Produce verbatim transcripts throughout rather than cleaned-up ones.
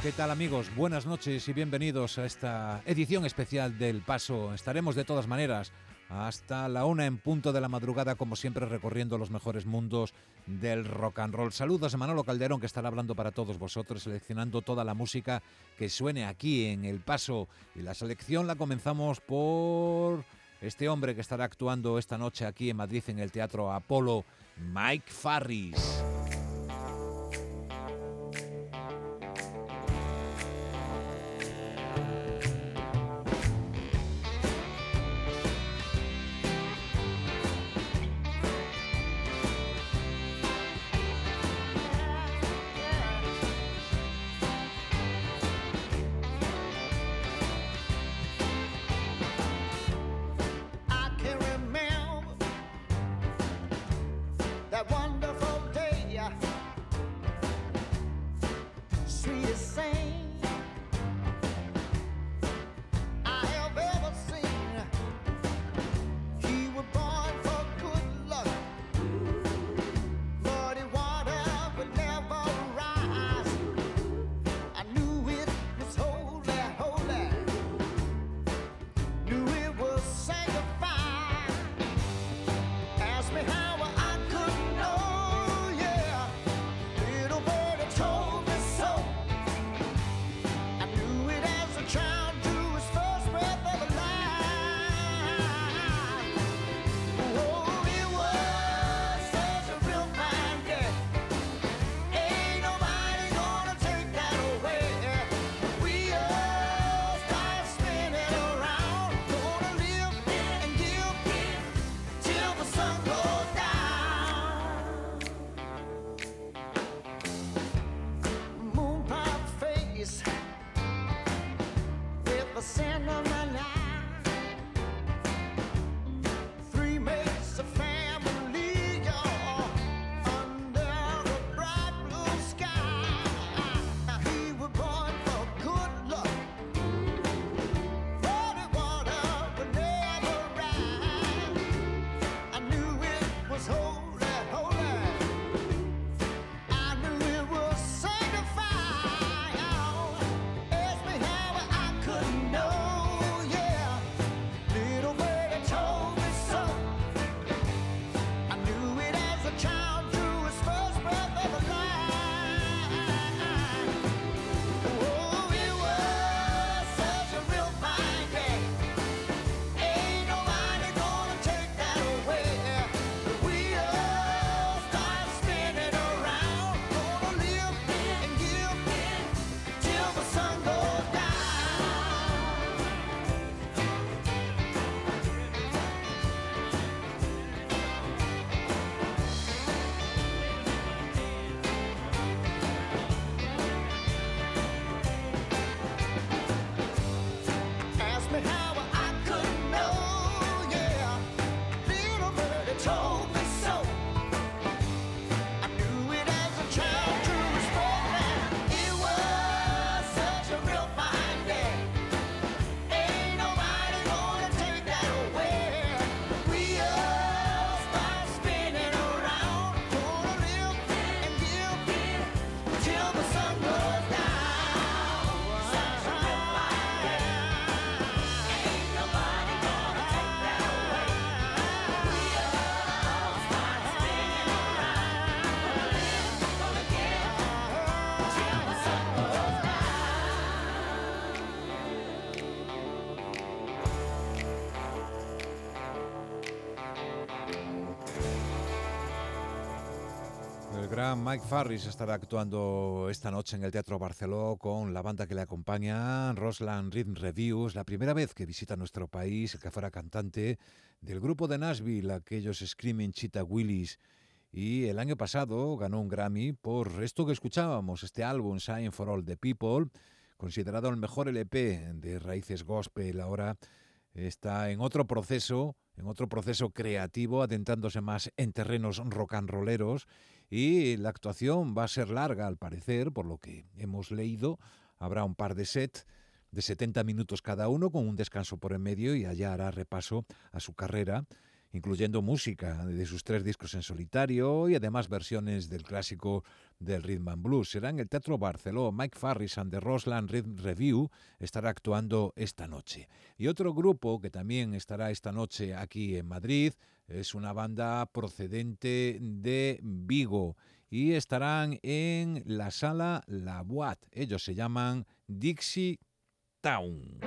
¿Qué tal, amigos? Buenas noches y bienvenidos a esta edición especial del Paso. Estaremos de todas maneras hasta la una en punto de la madrugada, como siempre, recorriendo los mejores mundos del rock and roll. Saludos a Manolo Calderón, que estará hablando para todos vosotros, seleccionando toda la música que suene aquí en El Paso. Y la selección la comenzamos por este hombre que estará actuando esta noche aquí en Madrid en el Teatro Apolo, Mike Farris. Mike Farris estará actuando esta noche en el Teatro Barceló con la banda que le acompaña, Roseland Rhythm Reviews, la primera vez que visita nuestro país, el que fuera cantante del grupo de Nashville, aquellos Screaming Cheetah Willis, y el año pasado ganó un Grammy por esto que escuchábamos, este álbum Sign for All the People, considerado el mejor L P de raíces gospel. Ahora está en otro proceso, en otro proceso creativo, adentrándose más en terrenos rock and rolleros, y la actuación va a ser larga, al parecer, por lo que hemos leído. Habrá un par de sets de setenta minutos cada uno, con un descanso por en medio, y allá hará repaso a su carrera, incluyendo música de sus tres discos en solitario y además versiones del clásico del Rhythm and Blues. Será en el Teatro Barceló. Mike Farris and the Roseland Rhythm Review estará actuando esta noche. Y otro grupo que también estará esta noche aquí en Madrid es una banda procedente de Vigo y estarán en la sala La Boîte. Ellos se llaman Dixie Town.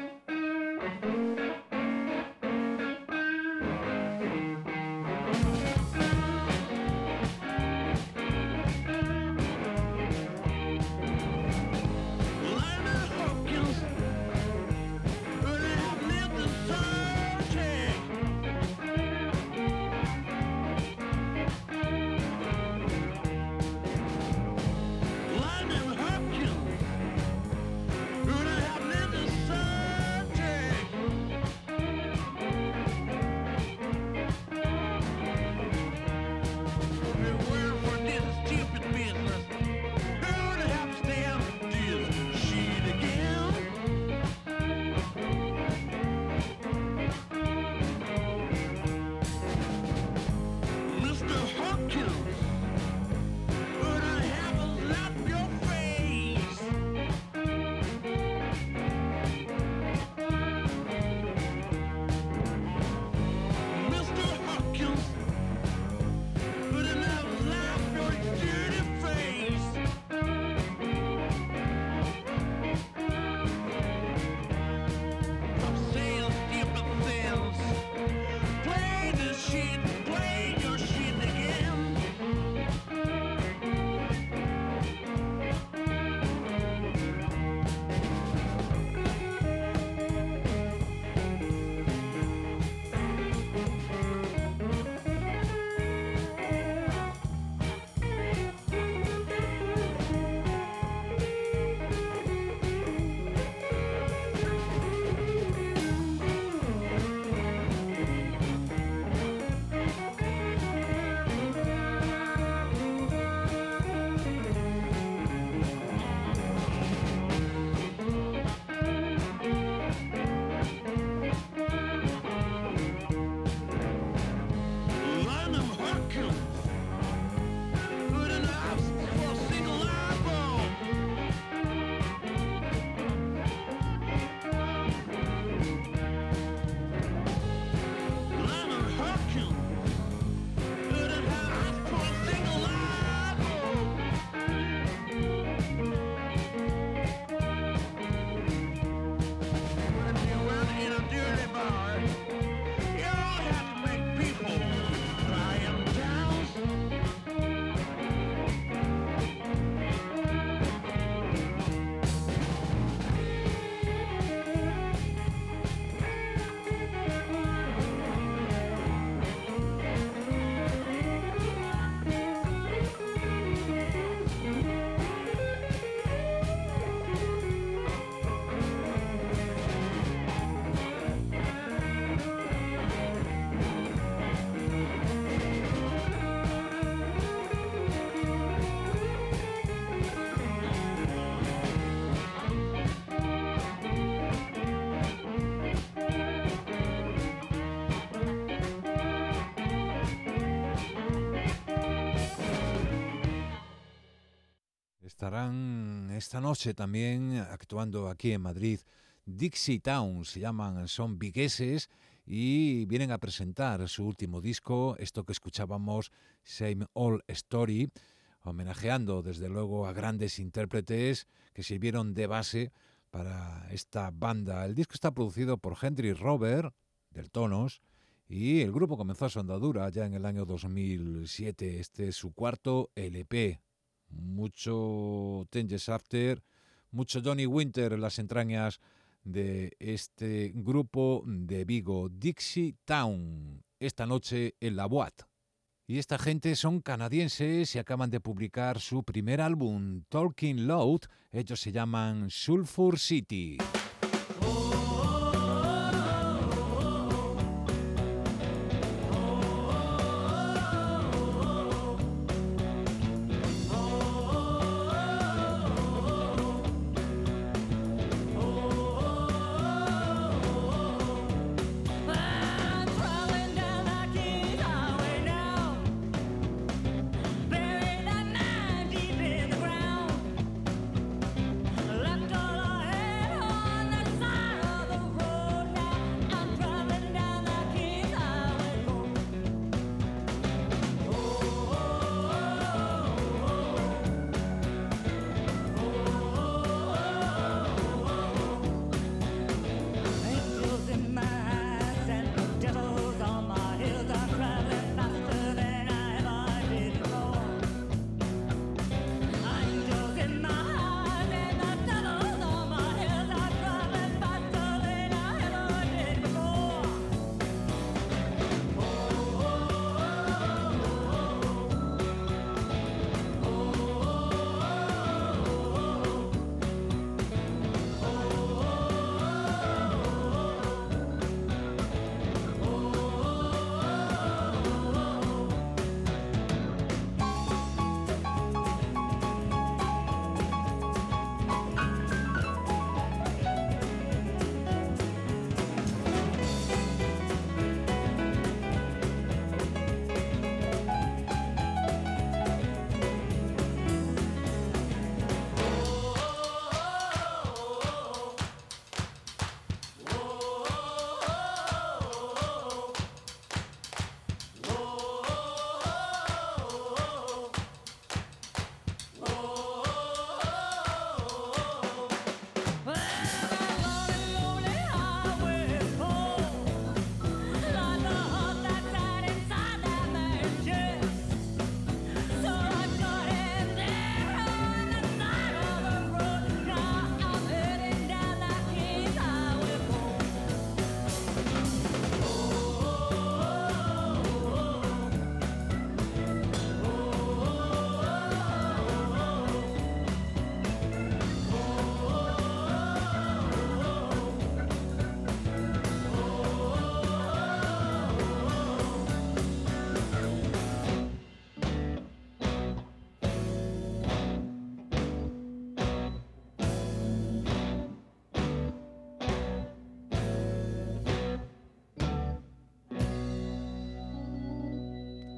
Estarán esta noche también actuando aquí en Madrid. Dixie Town se llaman, son vigueses y vienen a presentar su último disco, esto que escuchábamos, Same Old Story, homenajeando desde luego a grandes intérpretes que sirvieron de base para esta banda. El disco está producido por Henry Robert, del Tonos, y el grupo comenzó su andadura ya en el año dos mil siete. Este es su cuarto L P. Mucho Ten Years After, mucho Johnny Winter en las entrañas de este grupo de Vigo, Dixie Town, esta noche en La Boîte. Y esta gente son canadienses y acaban de publicar su primer álbum, Talking Loud. Ellos se llaman Sulphur City. I'm crawling down, I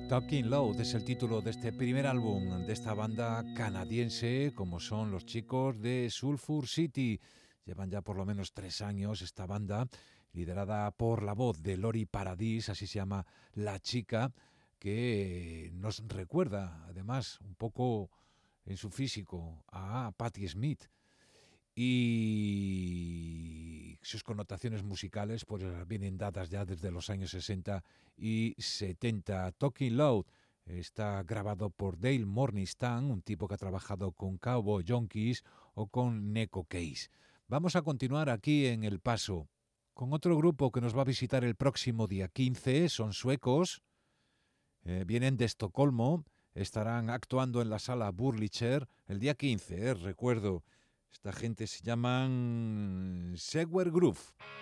Talking Loud es el título de este primer álbum de esta banda canadiense, como son los chicos de Sulphur City. Llevan ya por lo menos tres años esta banda, liderada por la voz de Lori Paradis, así se llama la chica, que nos recuerda además un poco en su físico a Patti Smith. Y sus connotaciones musicales pues vienen dadas ya desde los años sesenta y setenta. Talking Loud está grabado por Dale Morningstar, un tipo que ha trabajado con Cowboy Junkies o con Neko Case. Vamos a continuar aquí en El Paso con otro grupo que nos va a visitar el próximo día quince. Son suecos, eh, vienen de Estocolmo, estarán actuando en la sala Burlicher el día quince, eh, recuerdo. Esta gente se llaman Sewer Groove.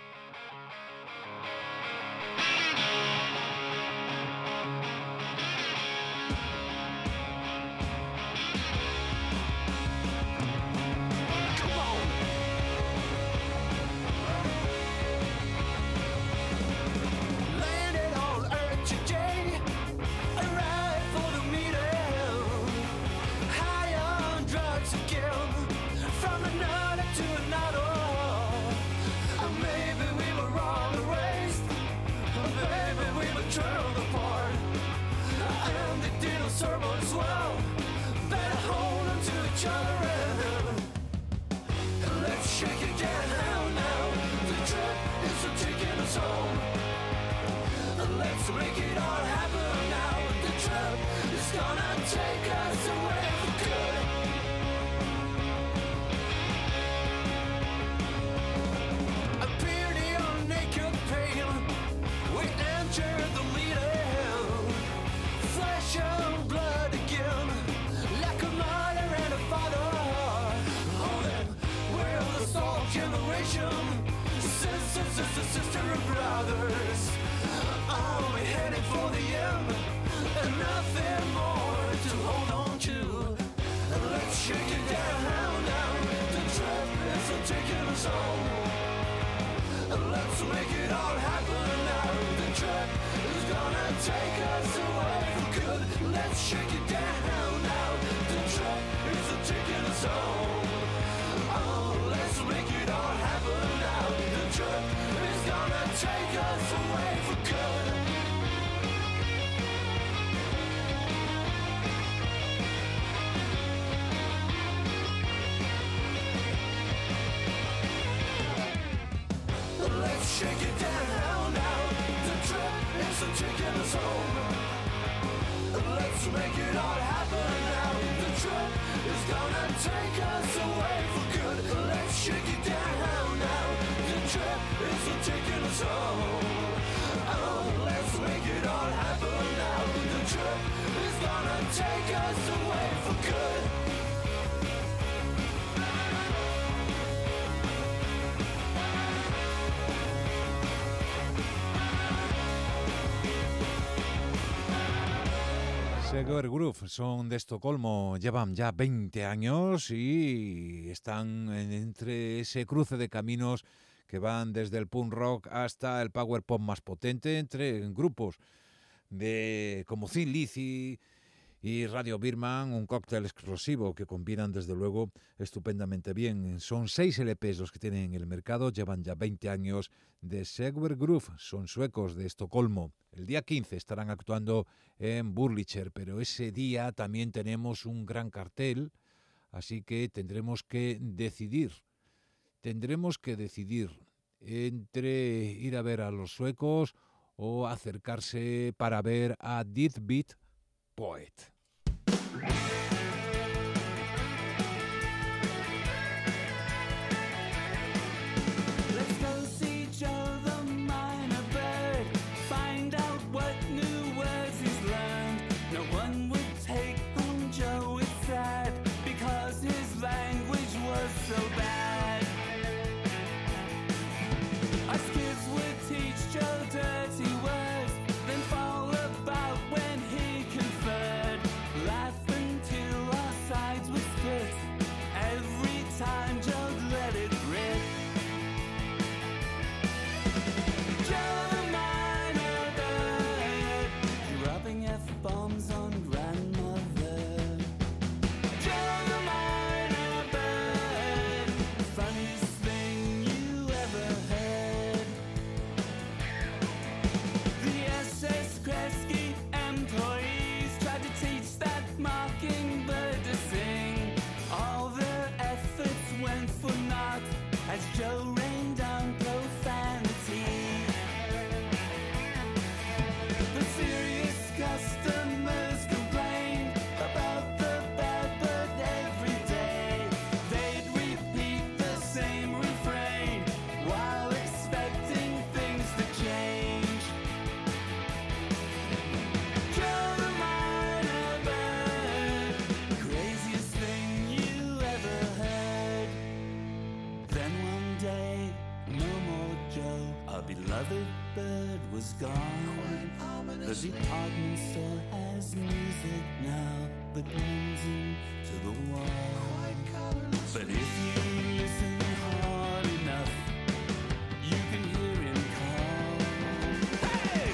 Sewer Groove son de Estocolmo, llevan ya veinte años y están entre ese cruce de caminos que van desde el punk rock hasta el power pop más potente, entre grupos de como Thin Lizzy y Radio Birman, un cóctel explosivo que combinan desde luego estupendamente bien. Son seis L Pes los que tienen en el mercado, llevan ya veinte años de Sewer Groove, son suecos de Estocolmo. El día quince estarán actuando en Burlicher, pero ese día también tenemos un gran cartel, así que tendremos que decidir, tendremos que decidir entre ir a ver a los suecos o acercarse para ver a Deathbeat Poet. Dirty words, then fall about when he conferred. Life and no more Joe. Our beloved bird was gone. The department store has music now, but blends into the wall. But if you listen hard enough, you can hear him call. Hey!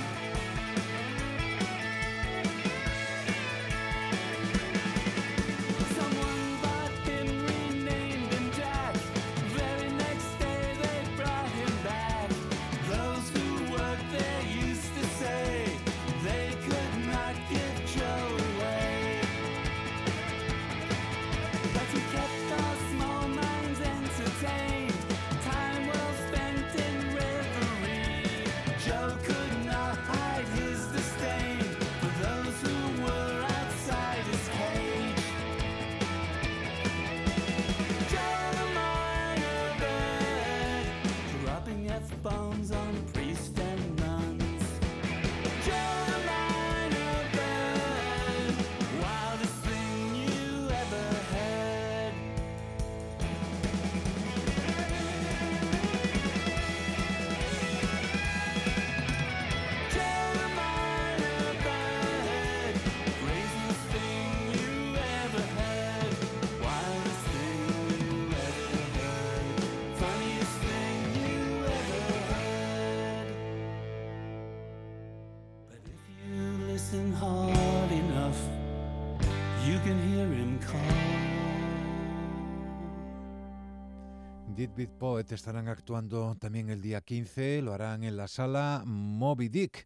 Someone bought him, renamed him Jack. Very next day they brought him back. Those who worked there used to say they could not give Joe away. But he kept our small minds entertained. Time well spent in reverie. Joe could not hide his disdain for those who were outside his cage. Joe the minor bird, dropping F-bombs on priests and nuns. Joe the minor bird, wildest thing you ever heard. Joe the minor bird, craziest thing you ever heard. Wildest thing you ever heard. Funniest thing you ever heard. But if you listen hard enough, you can hear him call. Dead Beat Poet estarán actuando también el día quince, lo harán en la sala Moby Dick.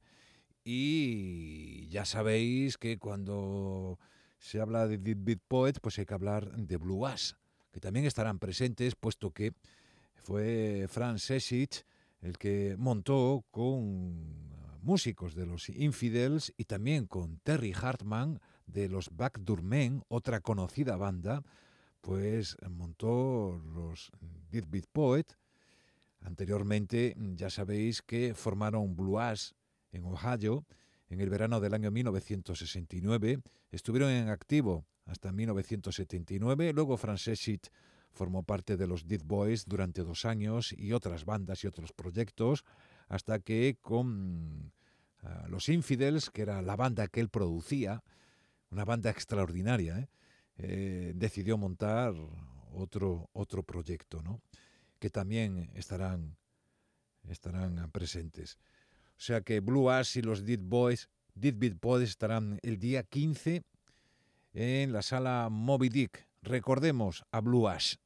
Y ya sabéis que cuando se habla de Dead Beat Poet, pues hay que hablar de Blue Ash, que también estarán presentes, puesto que fue Franz Sesich el que montó con músicos de los Infidels y también con Terry Hartman de los Backdoor Men, otra conocida banda, pues montó los Dead Beat Poet. Anteriormente ya sabéis que formaron Blue Ash en Ohio en el verano del año mil novecientos sesenta y nueve. Estuvieron en activo hasta mil novecientos setenta y nueve. Luego Franz Sesich formó parte de los Dead Boys durante dos años y otras bandas y otros proyectos, hasta que con uh, los Infidels, que era la banda que él producía, una banda extraordinaria, ¿eh? Eh, decidió montar otro, otro proyecto, ¿no? Que también estarán, estarán presentes. O sea que Blue Ash y los Dead Boys, Dead Beat Boys estarán el día quince en la sala Moby Dick. Recordemos a Blue Ash.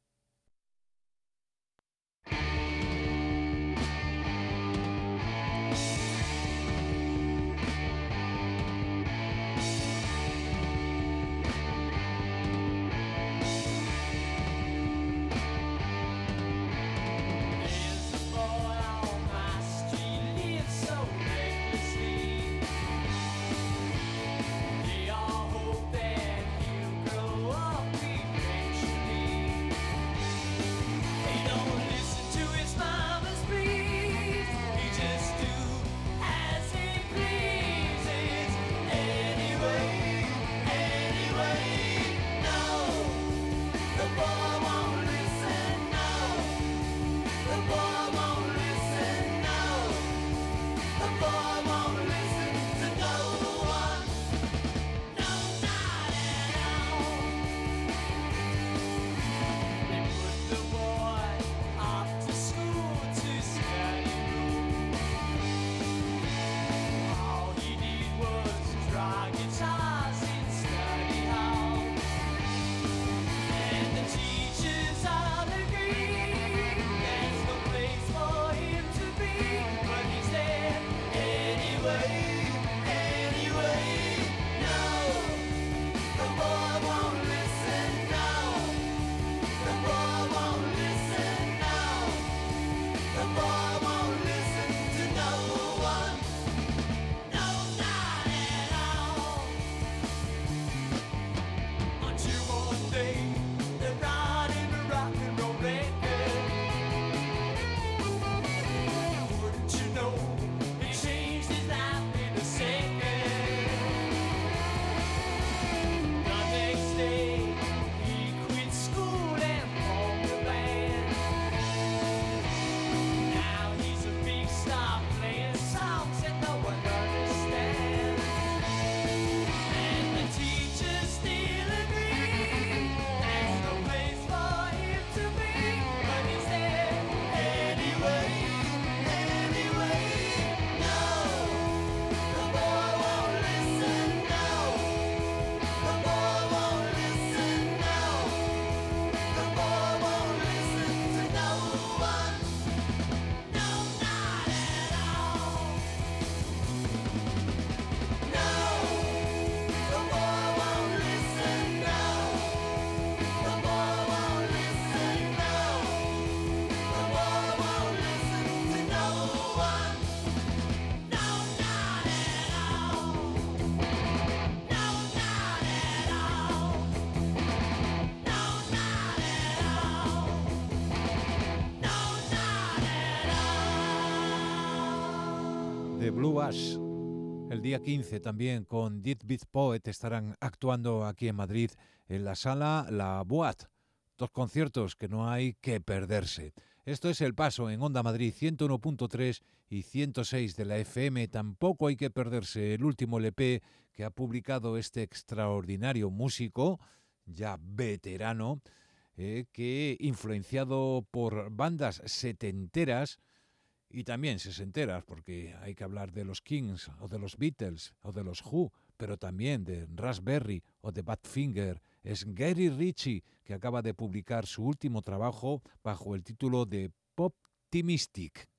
de Blue Ash. El día quince también con Dead Beat Poet estarán actuando aquí en Madrid en la sala La Boat. Dos conciertos que no hay que perderse. Esto es El Paso en Onda Madrid ciento uno punto tres y ciento seis de la F M. Tampoco hay que perderse el último L P que ha publicado este extraordinario músico, ya veterano, eh, que influenciado por bandas setenteras y también sesenteras, porque hay que hablar de los Kings o de los Beatles o de los Who, pero también de Raspberry o de Badfinger. Es Gary Ritchie, que acaba de publicar su último trabajo bajo el título de Poptimistic.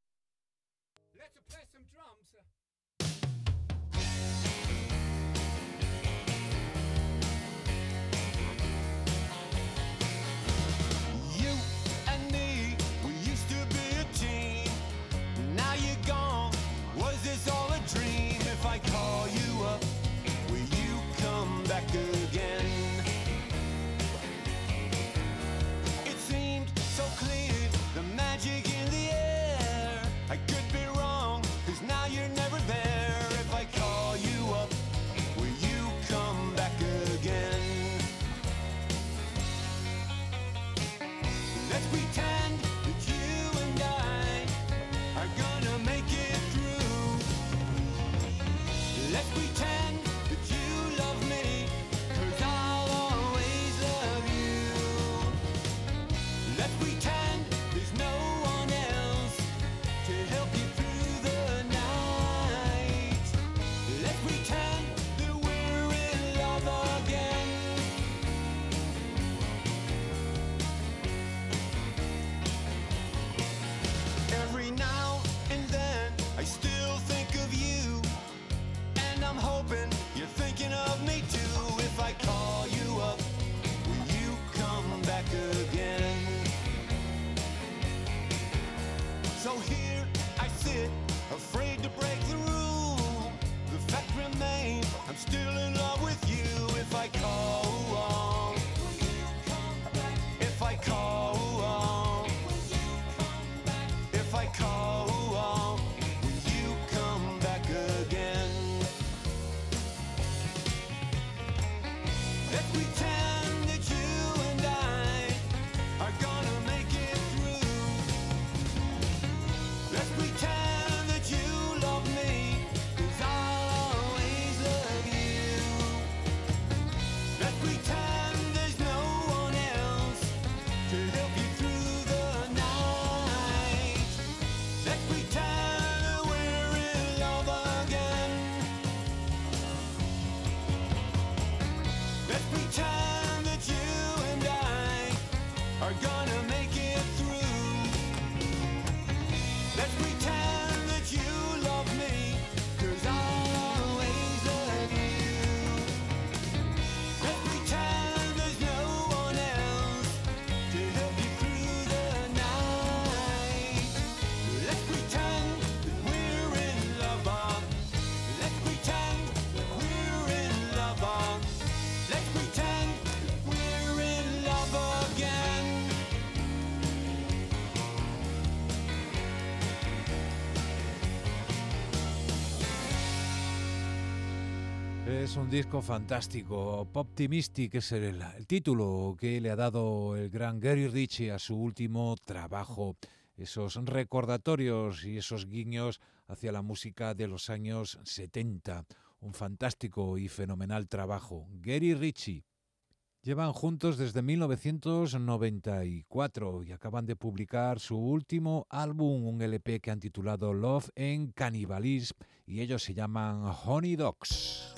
Es un disco fantástico. Poptimistic es el, el título que le ha dado el gran Gary Ritchie a su último trabajo. Esos recordatorios y esos guiños hacia la música de los años setenta. Un fantástico y fenomenal trabajo. Gary Ritchie. Llevan juntos desde mil novecientos noventa y cuatro y acaban de publicar su último álbum, un L P que han titulado Love and Cannibalism, y ellos se llaman Honey Dogs.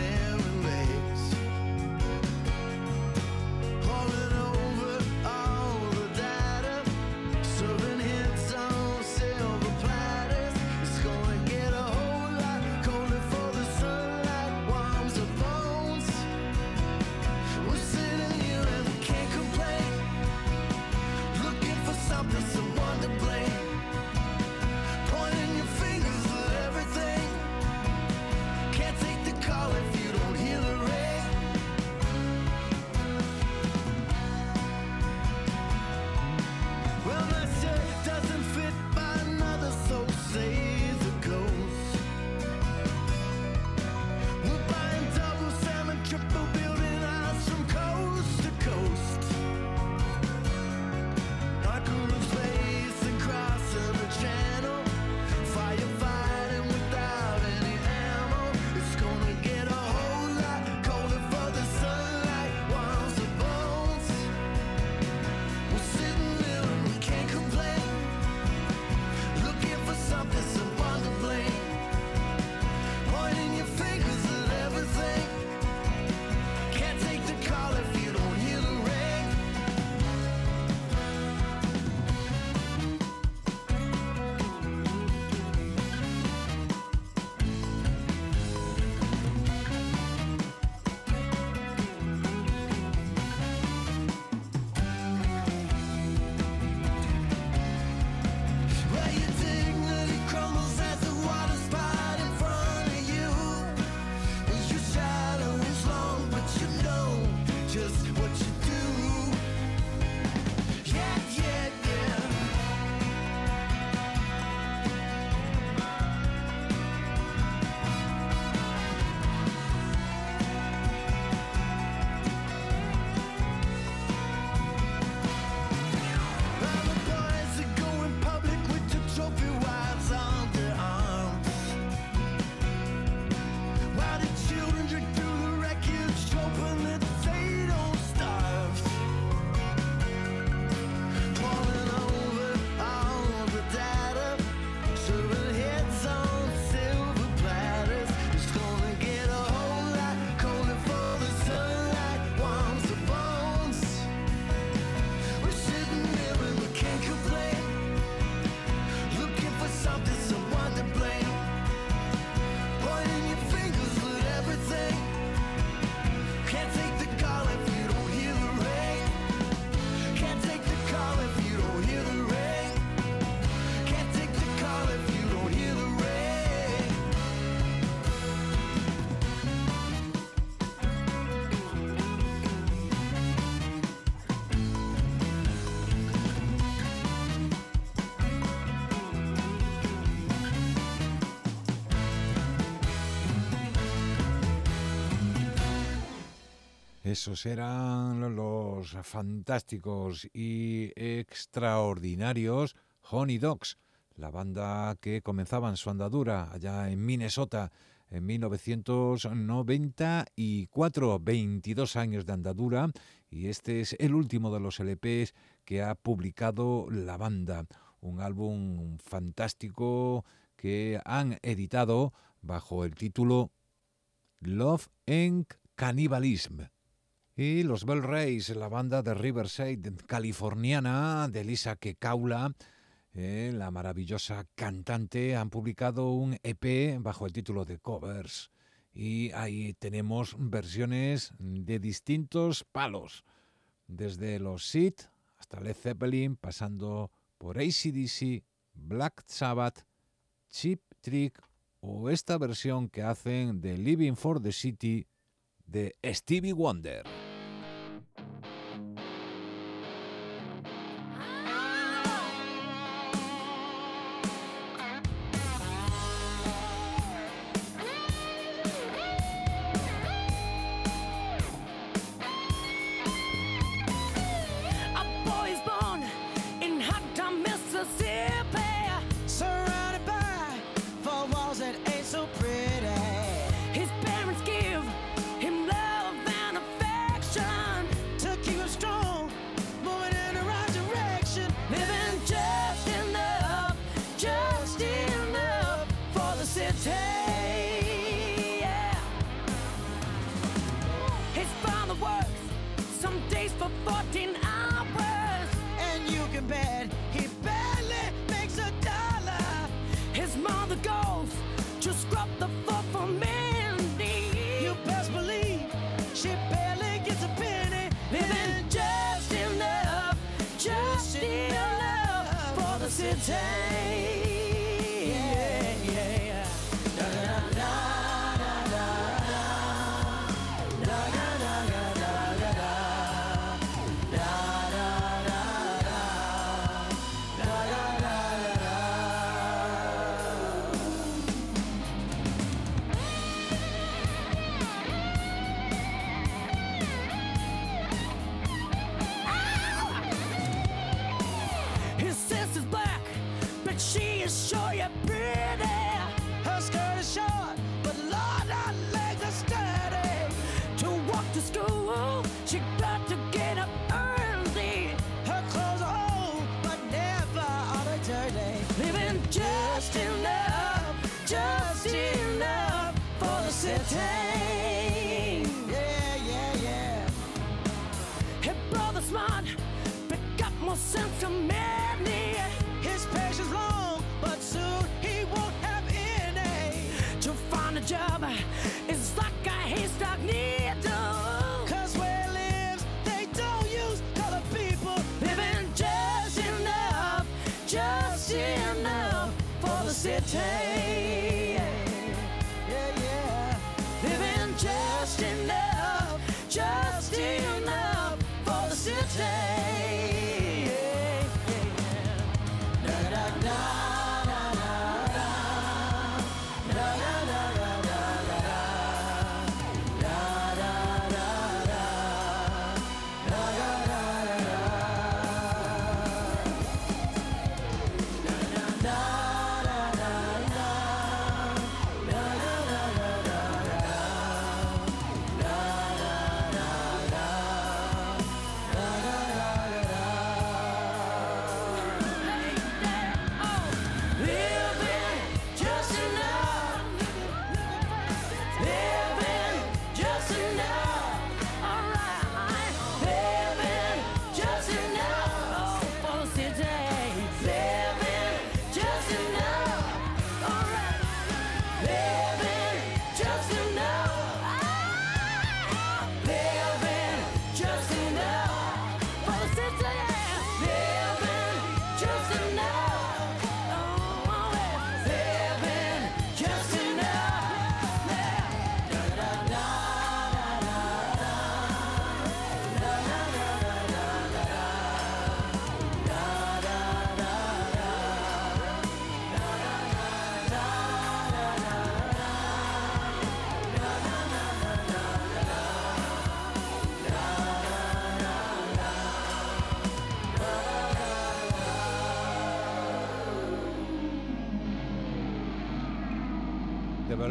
Pulling over all Esos eran los fantásticos y extraordinarios Honey Dogs, la banda que comenzaba en su andadura allá en Minnesota en mil novecientos noventa y cuatro, veintidós años de andadura, y este es el último de los L Pes que ha publicado la banda, un álbum fantástico que han editado bajo el título Love and Cannibalism. Y los Bell Rays, la banda de Riverside californiana de Lisa Kekaula, eh, la maravillosa cantante, han publicado un E P bajo el título de Covers. Y ahí tenemos versiones de distintos palos, desde los Seed hasta Led Zeppelin, pasando por A C D C, Black Sabbath, Cheap Trick o esta versión que hacen de Living for the City de Stevie Wonder.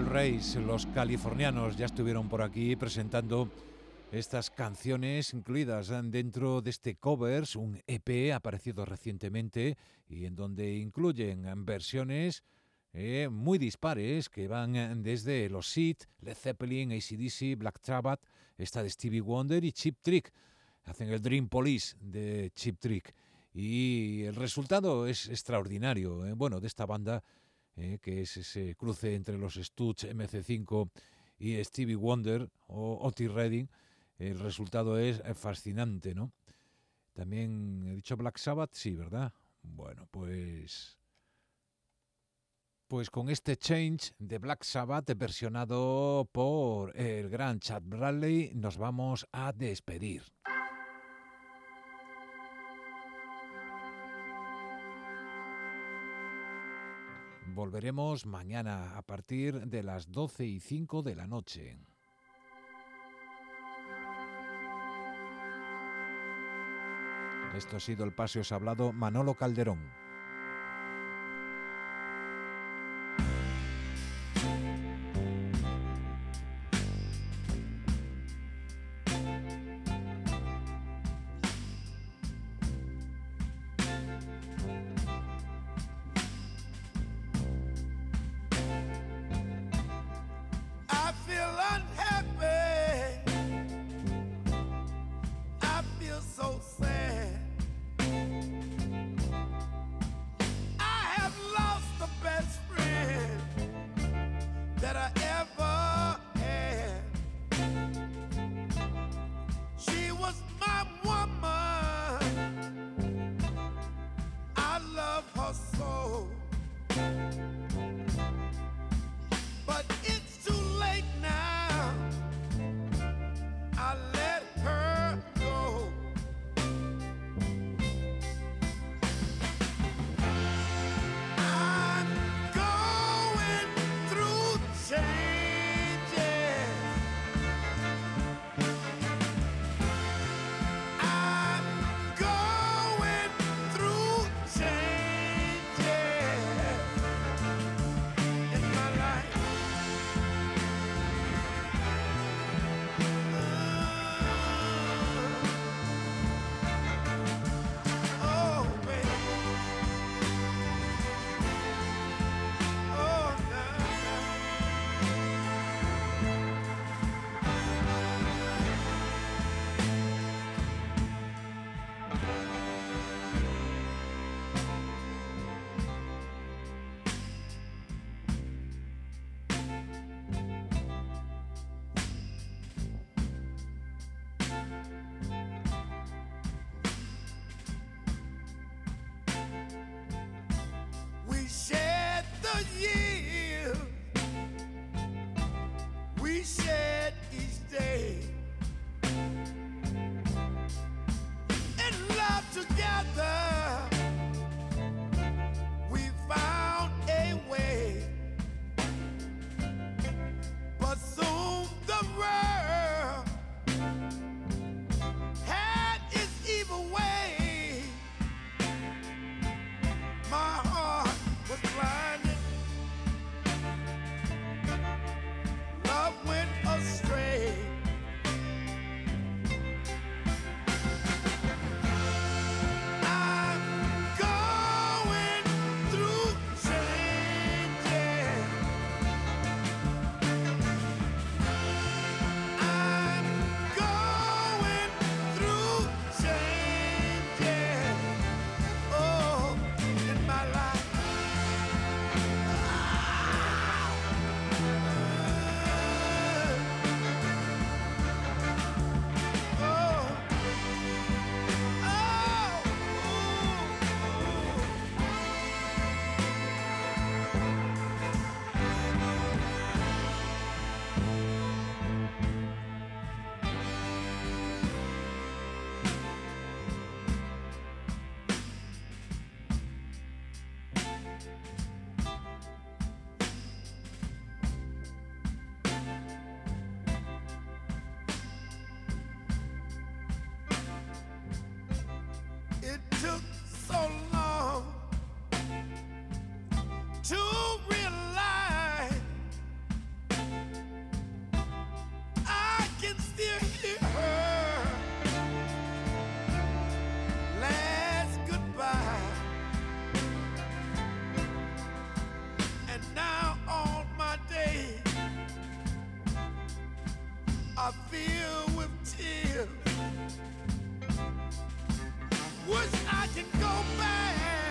Rays, los californianos, ya estuvieron por aquí presentando estas canciones incluidas dentro de este Covers, un E P aparecido recientemente y en donde incluyen versiones eh, muy dispares que van desde los Seed, Led Zeppelin, A C D C, Black Sabbath, esta de Stevie Wonder y Cheap Trick. Hacen el Dream Police de Cheap Trick y el resultado es extraordinario. Eh, bueno, de esta banda eh, que es ese cruce entre los Stooges, M C cinco y Stevie Wonder o Otis Redding. El resultado es fascinante, ¿no? También he dicho Black Sabbath, sí, ¿verdad? Bueno, pues... Pues con este Change de Black Sabbath versionado por el gran Chad Bradley nos vamos a despedir. Volveremos mañana a partir de las doce y cinco de la noche. Esto ha sido El Paseo os ha hablado Manolo Calderón. are filled with tears. Wish I could go back